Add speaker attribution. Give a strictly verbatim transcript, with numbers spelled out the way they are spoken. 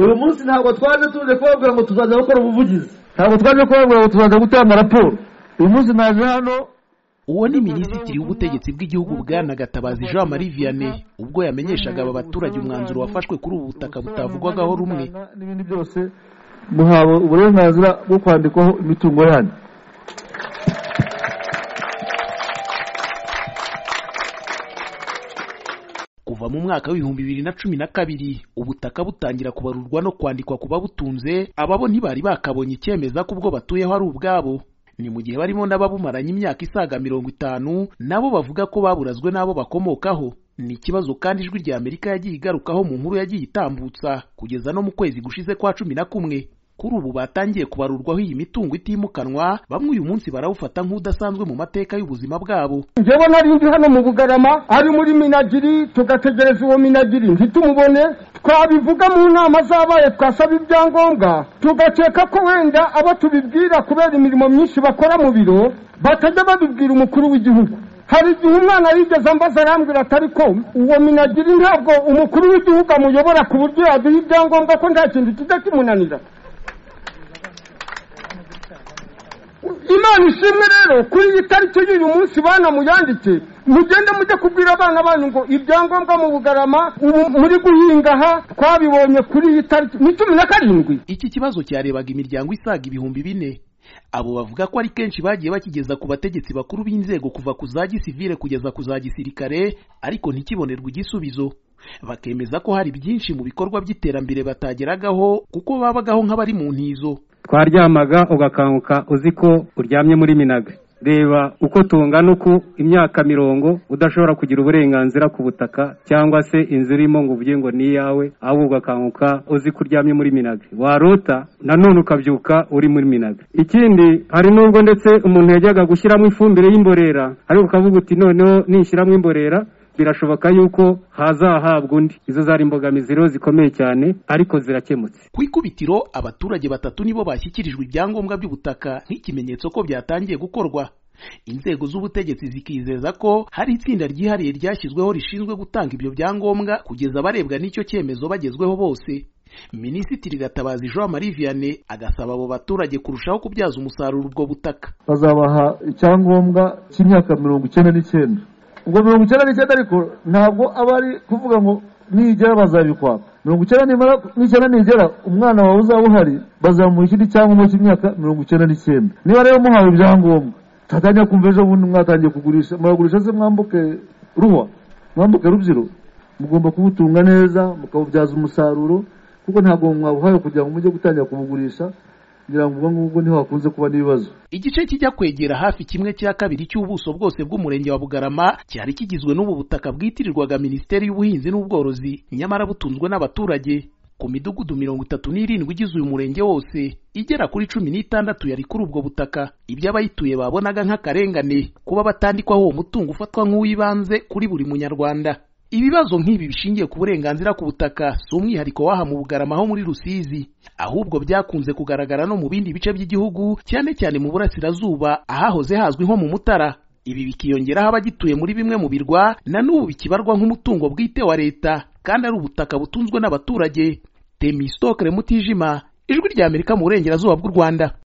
Speaker 1: uyu munsi ntabwo twaje tuje kubabwira ngo tuzaza gukora ubuvugizi, ntabwo twaje kubabwira ngo tuzaza gutanga raporo. Uyu munsi naje hano.
Speaker 2: Uwo ni Minisitiri w'Ubutegetsi bw'Igihugu Bwana Gatabazi Jean Marie Vianney ubwo yamenyeshaga aba baturage umwanzuro wafashwe kuri ubu butaka butavugwagaho rumwe.
Speaker 1: N'ibindi byose muhawe uburenganzira bwo kwandikwaho imitungo yanyu.
Speaker 2: Kuva mu mwaka w'ibihumbi bibiri na cumi na kabiri ubutaka butangira kubarurwa no kwandikwa kuba butunze, ababo ntibari bakabonye icyemeza ko ubwo batuyeho ari ubwabo. Ni mu gihe barimo n'ababumaranye imyaka isaga mirongo itanu nabo bavuga ko baburazwe n'abo bakomokaho. Ni ikibazo kandi ijwi rya Amerika yagiye igarukaho mu nkuru yagiye itambutsa kugeza no mu kwezi gushize kwa cumi na kumwe. Kuri ubu batangiye kubarurwaho iyi mitungo itimukanwa, bamwe uyu munsi barawufata nk'udasanzwe mu mateka y'ubuzima bwabo.
Speaker 3: Njyewe nari ndi hano mu Bugarama ari muri Minagiri, tugategereza uwo Minagiri ntitumubone, twabivuga mu nama zabaye twasaba ibyangombwa, tugakeka ko wenda abo tubibwira kubera imirimo myinshi bakora mu biro batajya babibwira umukuru w'igihugu. Hari igihe umwana yigeze ambaza arambwira atari ko uwo Minagiri ntabwo umukuru w'igihugu amuyobora ku buryo yaduha ibyangombwa ko nta kintu kijya kimunanira. Imana ishimwe rero kuri iyi tariki y'uyu munsi bana muyandike, mugende mujye kubwira abana banyu ngo ibyangombwa mu Bugarama ubu muri guhinga ha twabibonye kuri iyi tariki ni cumi na karindwi.
Speaker 2: Iki kibazo cyarebaga imiryango isaga ibihumbi bine. Abo bavuga ko ari kenshi bagiye bakigeza ku bategetsi bakuru b'inzego kuva ku za gisivile kugeza ku za gisirikare, ariko ntikibonerwe igisubizo. Bakemeza ko hari byinshi mu bikorwa by'iterambere batageragaho kuko babagaho nk'abari mu ntizo.
Speaker 4: Twaryamaga ugakanguka uzi ko uryamye muri Minagri. Reba uko tungana uku imyaka mirongo udashobora kugira uburenganzira ku butaka cyangwa se inzu irimo ngo uvuge ngo ni yawe, ahubwo ugakanguka uzi ko uryamye muri Minagri. Warota nanone ukabyuka uri muri Minagri. Ikindi hari nubwo ndetse umuntu yajyaga gushyiramo ifumbire y'imborera, ariko ukavuga uti noneho nishyiramo imborera birashoboka yuko hazahabwa undi. Izo zari imbogamizi rero zikomeye cyane ariko zirakemutse.
Speaker 2: Ku ikubitiro abaturage batatu nibo bashyikirijwe ibyangombwa by'ubutaka nk'ikimenyetso ko byatangiye gukorwa. Inzego z'ubutegetsi zikizeza ko hari itsinda ryihariye ryashyizweho rishinzwe gutanga ibyo byangombwa kugeza abarebwa n'icyo cyemezo bagezweho bose. Minisitiri Gatabazi Jean Marie Vianney agasaba abo baturage kurushaho kubyaza umusaruro ubwo butaka.
Speaker 1: Bazabaha icyangombwa cy'imyaka mirongo icyenda n'icyenda. Ubwo mirongo icyenda n'icyenda ariko ntabwo aba ari kuvuga ngo nigera bazabikwaka. Mirongo icyenda n'icyenda nigera umwana wawe uzaba uhari bazamuha ikindi cyangombwa cy'imyaka mirongo icyenda n'icyenda. Niba rero muhawe ibyangombwa tatanya kumva ejo bundi mwatangiye kugurisha, muragurisha se mwambuke ruhwa, mwambuke rubyiro, mugomba kubutunga neza mukabubyaza umusaruro kuko ntabwo mwabuhaye kugira ngo mujye gutangira kubugurisha. Ngira ngo ubwo niho hakunze kuba n'ibibazo.
Speaker 2: Igice kijya kwegera hafi kimwe cya kabiri cy'ubuso bwose bw'umurenge wa Bugarama cyari kigizwe n'ubu butaka bwitirirwaga Minisiteri y'Ubuhinzi n'Ubworozi, nyamara butunzwe n'abaturage. Ku midugudu mirongo itatu n'irindwi igize uyu murenge wose, igera kuri cumi n'itandatu yari kuri ubwo butaka. Ibyo abayituye babonaga nk'akarengane kuba batandikwaho uwo mutungo ufatwa nk'uwibanze kuri buri munyarwanda. Ibibazo nk'ibi bishingiye ku burenganzira ku butaka si umwihariko w'aha mu Bugarama ho muri Rusizi, ahubwo byakunze kugaragara no mu bindi bice by'igihugu, cyane cyane mu burasirazuba ahahoze hazwi nko mu Mutara. Ibi bikiyongeraho abagituye muri bimwe mu birwa na n'ubu bikibarwa nk'umutungo bwite wa leta kandi ari ubutaka butunzwe n'abaturage. Temistokle Mutijima, Ijwi rya Amerika mu burengerazuba bw'u Rwanda.